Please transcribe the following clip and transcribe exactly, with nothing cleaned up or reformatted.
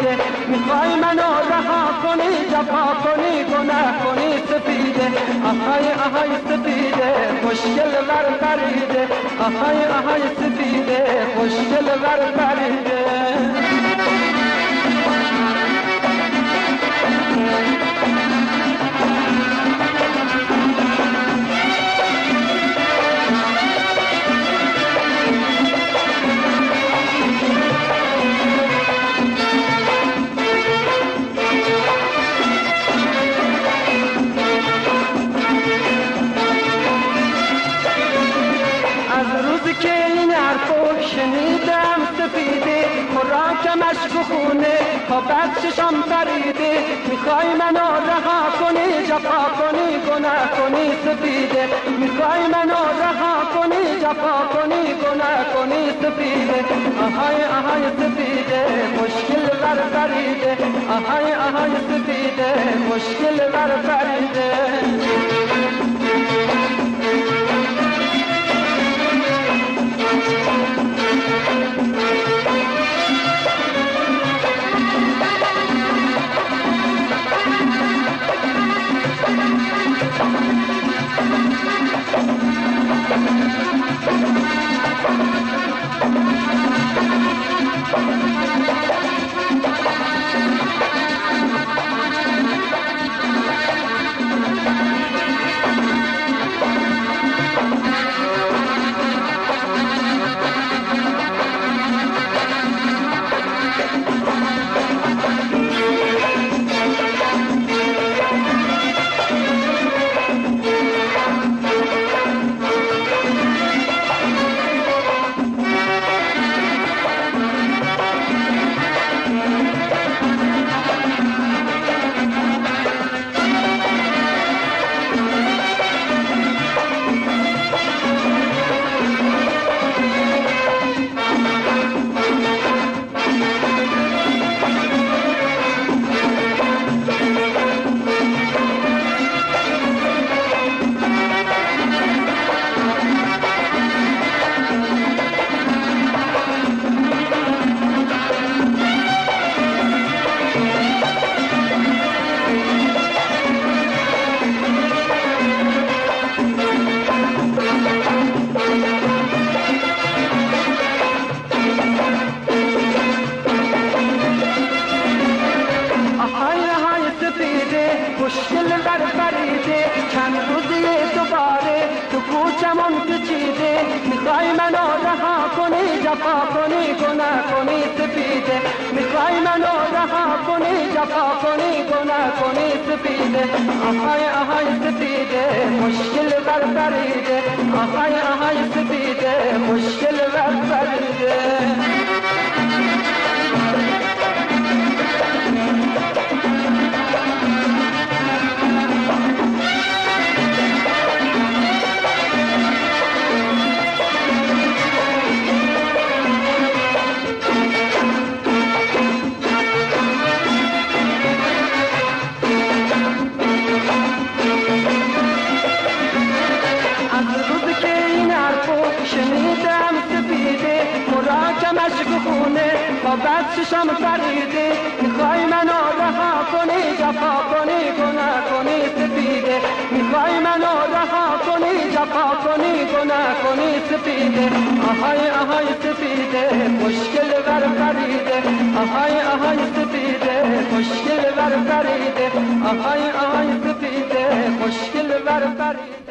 سپیده میخوای منو رها کنی جفا کنی گناه کنی سپیده آهای آهای سپیده خوشگل ور پریده آهای آهای سپیده خوشگل ور پریده شنیدم سپیده خوراکمش بخونه تا بعد چشم پریده میخوای منو رها کنی جفا کنی گناه کنی سپیده میخوای منو رها کنی جفا کنی گناه کنی سپیده آهای آهای سپیده مشکل ور پریده آهای آهای سپیده مشکل ور پریده مشکل ور پریده چند روزی دوباره تو کوچمون پیچیده میخوای منو رها کنی جفا کنی گناه کنی سپیده میخوای منو رها کنی جفا کنی گناه کنی سپیده آهای آهای سپیده مشکل ور پریده آهای آهای سپیده مشکل ور پریده شنیدم سپیده خوراکمش بخونه تا بعد چشم پریده میخوای منو رها کنی جفا کنی گناه کنی سپیده میخوای منو رها کنی جفا کنی گناه کنی سپیده آهای آهای سپیده مشکل ور پریده آهای آهای سپیده مشکل ور پریده آهای آهای سپیده مشکل ور پریده